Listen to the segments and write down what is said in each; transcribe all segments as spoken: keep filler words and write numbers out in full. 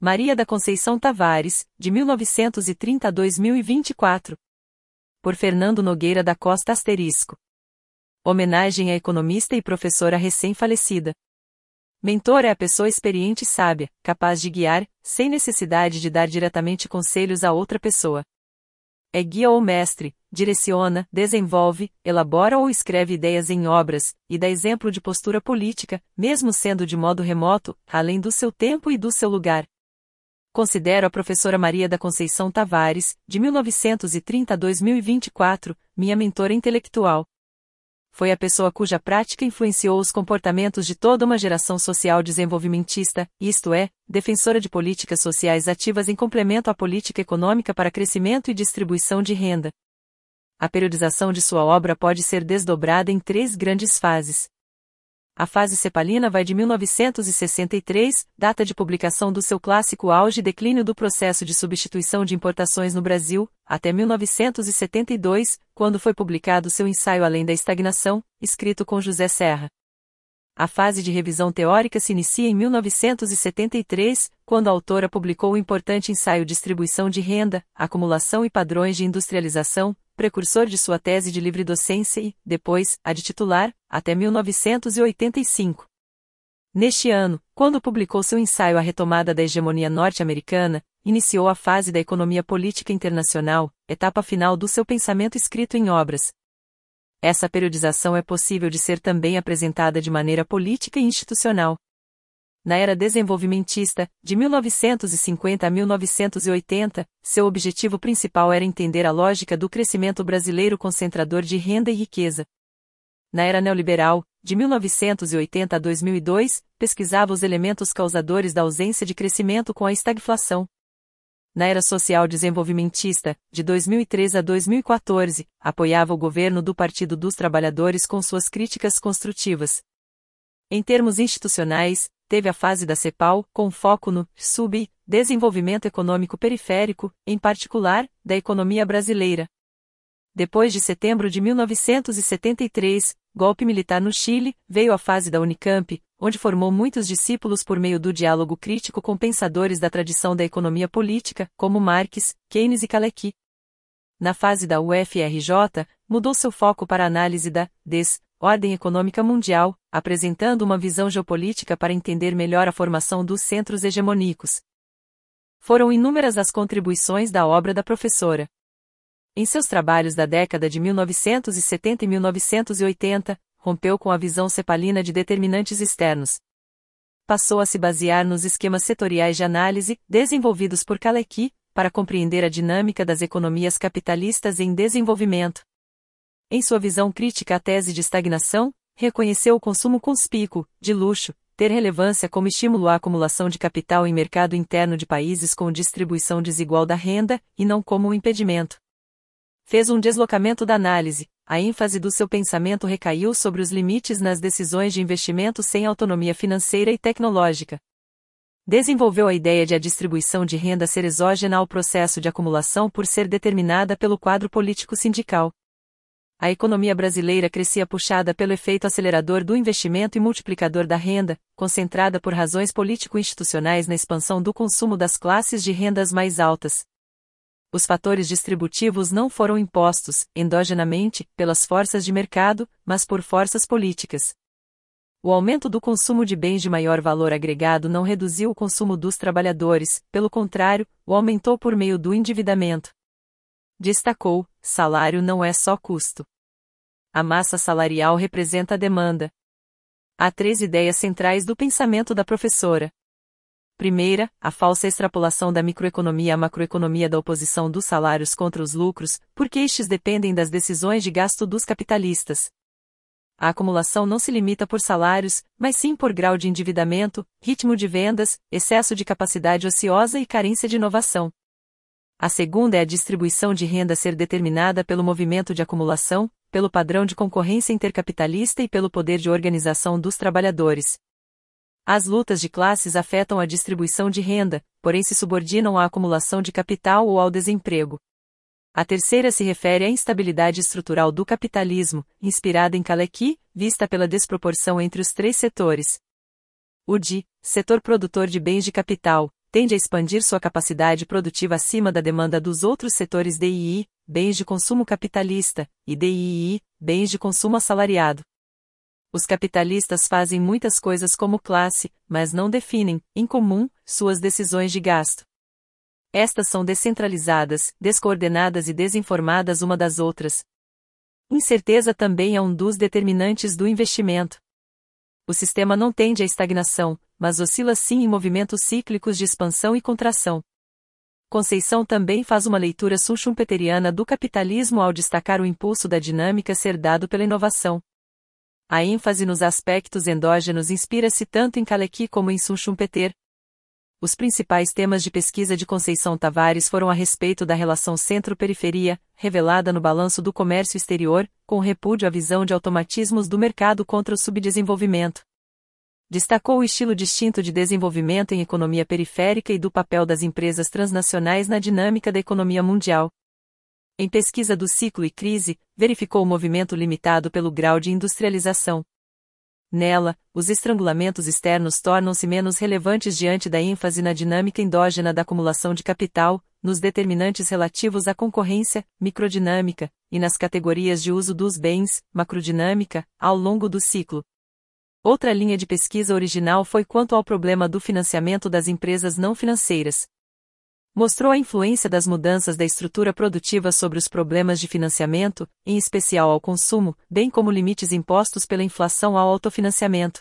Maria da Conceição Tavares, de mil novecentos e trinta a dois mil e vinte e quatro. Por Fernando Nogueira da Costa asterisco. Homenagem à economista e professora recém-falecida. Mentor é a pessoa experiente e sábia, capaz de guiar, sem necessidade de dar diretamente conselhos a outra pessoa. É guia ou mestre, direciona, desenvolve, elabora ou escreve ideias em obras, e dá exemplo de postura política, mesmo sendo de modo remoto, além do seu tempo e do seu lugar. Considero a professora Maria da Conceição Tavares, de mil novecentos e trinta a dois mil e vinte e quatro, minha mentora intelectual. Foi a pessoa cuja prática influenciou os comportamentos de toda uma geração social desenvolvimentista, isto é, defensora de políticas sociais ativas em complemento à política econômica para crescimento e distribuição de renda. A periodização de sua obra pode ser desdobrada em três grandes fases. A fase cepalina vai de mil novecentos e sessenta e três, data de publicação do seu clássico Auge e Declínio do Processo de Substituição de Importações no Brasil, até mil novecentos e setenta e dois, quando foi publicado seu ensaio Além da Estagnação, escrito com José Serra. A fase de revisão teórica se inicia em mil novecentos e setenta e três, quando a autora publicou o importante ensaio Distribuição de Renda, Acumulação e Padrões de Industrialização, precursor de sua tese de livre docência e, depois, a de titular, até mil novecentos e oitenta e cinco. Neste ano, quando publicou seu ensaio A Retomada da Hegemonia Norte-Americana, iniciou a fase da economia política internacional, etapa final do seu pensamento escrito em obras. Essa periodização é possível de ser também apresentada de maneira política e institucional. Na era desenvolvimentista, de mil novecentos e cinquenta a mil novecentos e oitenta, seu objetivo principal era entender a lógica do crescimento brasileiro concentrador de renda e riqueza. Na era neoliberal, de mil novecentos e oitenta a dois mil e dois, pesquisava os elementos causadores da ausência de crescimento com a estagflação. Na era social desenvolvimentista, de dois mil e três a dois mil e quatorze, apoiava o governo do Partido dos Trabalhadores com suas críticas construtivas. Em termos institucionais, teve a fase da CEPAL, com foco no sub desenvolvimento econômico periférico, em particular, da economia brasileira. Depois de setembro de mil novecentos e setenta e três, golpe militar no Chile, veio a fase da Unicamp, onde formou muitos discípulos por meio do diálogo crítico com pensadores da tradição da economia política, como Marx, Keynes e Kalecki. Na fase da U F R J, mudou seu foco para a análise da desordem econômica mundial, apresentando uma visão geopolítica para entender melhor a formação dos centros hegemônicos. Foram inúmeras as contribuições da obra da professora. Em seus trabalhos da década de mil novecentos e setenta e mil novecentos e oitenta, rompeu com a visão cepalina de determinantes externos. Passou a se basear nos esquemas setoriais de análise, desenvolvidos por Kalecki, para compreender a dinâmica das economias capitalistas em desenvolvimento. Em sua visão crítica à tese de estagnação, reconheceu o consumo conspícuo, de luxo, ter relevância como estímulo à acumulação de capital em mercado interno de países com distribuição desigual da renda, e não como um impedimento. Fez um deslocamento da análise, a ênfase do seu pensamento recaiu sobre os limites nas decisões de investimento sem autonomia financeira e tecnológica. Desenvolveu a ideia de a distribuição de renda ser exógena ao processo de acumulação por ser determinada pelo quadro político sindical. A economia brasileira crescia puxada pelo efeito acelerador do investimento e multiplicador da renda, concentrada por razões político-institucionais na expansão do consumo das classes de rendas mais altas. Os fatores distributivos não foram impostos, endogenamente, pelas forças de mercado, mas por forças políticas. O aumento do consumo de bens de maior valor agregado não reduziu o consumo dos trabalhadores, pelo contrário, o aumentou por meio do endividamento. Destacou: salário não é só custo. A massa salarial representa a demanda. Há três ideias centrais do pensamento da professora. Primeira, a falsa extrapolação da microeconomia à macroeconomia da oposição dos salários contra os lucros, porque estes dependem das decisões de gasto dos capitalistas. A acumulação não se limita por salários, mas sim por grau de endividamento, ritmo de vendas, excesso de capacidade ociosa e carência de inovação. A segunda é a distribuição de renda ser determinada pelo movimento de acumulação, pelo padrão de concorrência intercapitalista e pelo poder de organização dos trabalhadores. As lutas de classes afetam a distribuição de renda, porém se subordinam à acumulação de capital ou ao desemprego. A terceira se refere à instabilidade estrutural do capitalismo, inspirada em Kalecki, vista pela desproporção entre os três setores. O de setor produtor de bens de capital, tende a expandir sua capacidade produtiva acima da demanda dos outros setores D I I, bens de consumo capitalista, e D I I, bens de consumo assalariado. Os capitalistas fazem muitas coisas como classe, mas não definem, em comum, suas decisões de gasto. Estas são descentralizadas, descoordenadas e desinformadas uma das outras. Incerteza também é um dos determinantes do investimento. O sistema não tende à estagnação, mas oscila sim em movimentos cíclicos de expansão e contração. Conceição também faz uma leitura schumpeteriana do capitalismo ao destacar o impulso da dinâmica ser dado pela inovação. A ênfase nos aspectos endógenos inspira-se tanto em Kalecki como em Schumpeter. Os principais temas de pesquisa de Conceição Tavares foram a respeito da relação centro-periferia, revelada no Balanço do Comércio Exterior, com repúdio à visão de automatismos do mercado contra o subdesenvolvimento. Destacou o estilo distinto de desenvolvimento em economia periférica e do papel das empresas transnacionais na dinâmica da economia mundial. Em pesquisa do ciclo e crise, verificou o movimento limitado pelo grau de industrialização. Nela, os estrangulamentos externos tornam-se menos relevantes diante da ênfase na dinâmica endógena da acumulação de capital, nos determinantes relativos à concorrência, microdinâmica, e nas categorias de uso dos bens, macrodinâmica, ao longo do ciclo. Outra linha de pesquisa original foi quanto ao problema do financiamento das empresas não financeiras. Mostrou a influência das mudanças da estrutura produtiva sobre os problemas de financiamento, em especial ao consumo, bem como limites impostos pela inflação ao autofinanciamento.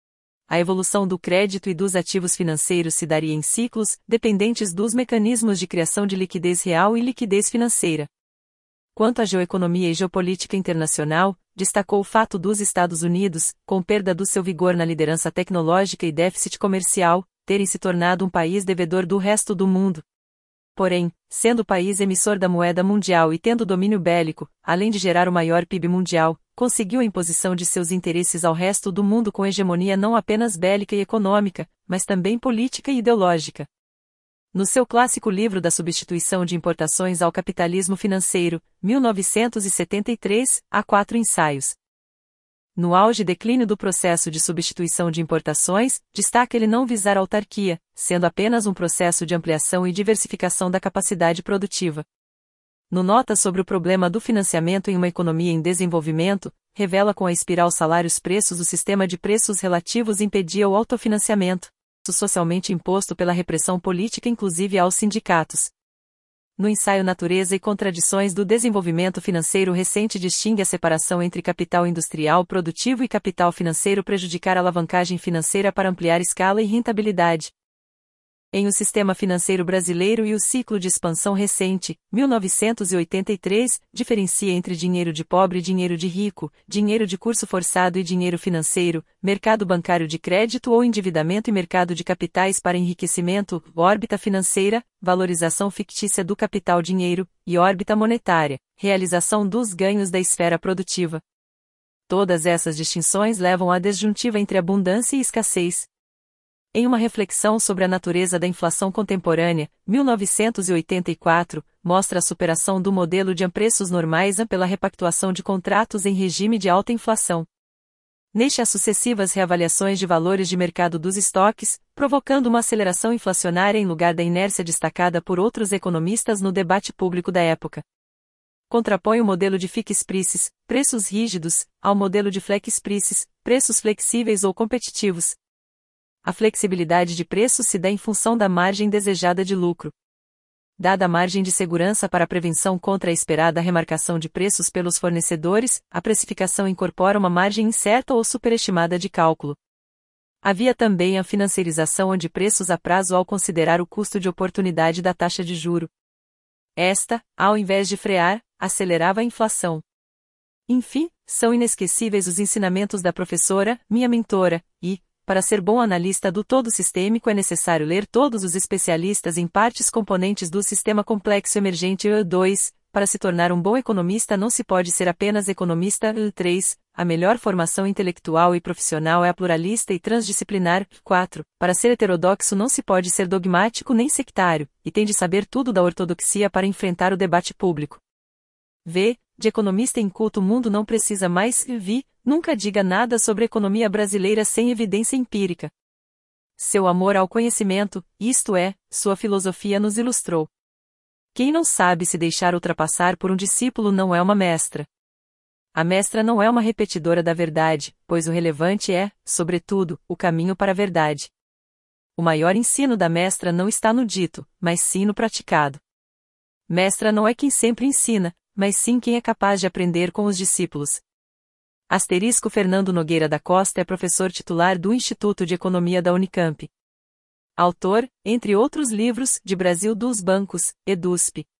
A evolução do crédito e dos ativos financeiros se daria em ciclos, dependentes dos mecanismos de criação de liquidez real e liquidez financeira. Quanto à geoeconomia e geopolítica internacional, destacou o fato dos Estados Unidos, com perda do seu vigor na liderança tecnológica e déficit comercial, terem se tornado um país devedor do resto do mundo. Porém, sendo o país emissor da moeda mundial e tendo domínio bélico, além de gerar o maior P I B mundial, conseguiu a imposição de seus interesses ao resto do mundo com hegemonia não apenas bélica e econômica, mas também política e ideológica. No seu clássico livro da substituição de importações ao capitalismo financeiro, mil novecentos e setenta e três, há quatro ensaios. No auge e declínio do processo de substituição de importações, destaca ele não visar autarquia, sendo apenas um processo de ampliação e diversificação da capacidade produtiva. No Nota sobre o problema do financiamento em uma economia em desenvolvimento, revela com a espiral salários-preços o sistema de preços relativos impedia o autofinanciamento, socialmente imposto pela repressão política inclusive aos sindicatos. No ensaio Natureza e Contradições do Desenvolvimento Financeiro recente distingue a separação entre capital industrial produtivo e capital financeiro prejudicar a alavancagem financeira para ampliar escala e rentabilidade. Em O Sistema Financeiro Brasileiro e o Ciclo de Expansão Recente, mil novecentos e oitenta e três, diferencia entre dinheiro de pobre e dinheiro de rico, dinheiro de curso forçado e dinheiro financeiro, mercado bancário de crédito ou endividamento e mercado de capitais para enriquecimento, órbita financeira, valorização fictícia do capital dinheiro, e órbita monetária, realização dos ganhos da esfera produtiva. Todas essas distinções levam à desjuntiva entre abundância e escassez. Em uma reflexão sobre a natureza da inflação contemporânea, mil novecentos e oitenta e quatro, mostra a superação do modelo de preços normais pela repactuação de contratos em regime de alta inflação. Neste há sucessivas reavaliações de valores de mercado dos estoques, provocando uma aceleração inflacionária em lugar da inércia destacada por outros economistas no debate público da época. Contrapõe o modelo de fixed prices, preços rígidos, ao modelo de flex prices, preços flexíveis ou competitivos. A flexibilidade de preços se dá em função da margem desejada de lucro. Dada a margem de segurança para a prevenção contra a esperada remarcação de preços pelos fornecedores, a precificação incorpora uma margem incerta ou superestimada de cálculo. Havia também a financiarização de preços a prazo ao considerar o custo de oportunidade da taxa de juro. Esta, ao invés de frear, acelerava a inflação. Enfim, são inesquecíveis os ensinamentos da professora, minha mentora, e, para ser bom analista do todo sistêmico é necessário ler todos os especialistas em partes componentes do sistema complexo emergente E dois, para se tornar um bom economista não se pode ser apenas economista E três, a melhor formação intelectual e profissional é a pluralista e transdisciplinar quatro, para ser heterodoxo não se pode ser dogmático nem sectário, e tem de saber tudo da ortodoxia para enfrentar o debate público. V. De economista inculto o mundo não precisa mais, vi, nunca diga nada sobre a economia brasileira sem evidência empírica. Seu amor ao conhecimento, isto é, sua filosofia nos ilustrou. Quem não sabe se deixar ultrapassar por um discípulo não é uma mestra. A mestra não é uma repetidora da verdade, pois o relevante é, sobretudo, o caminho para a verdade. O maior ensino da mestra não está no dito, mas sim no praticado. Mestra não é quem sempre ensina, mas sim quem é capaz de aprender com os discípulos. Asterisco Fernando Nogueira da Costa é professor titular do Instituto de Economia da Unicamp. Autor, entre outros livros, de Brasil dos Bancos, EDUSP.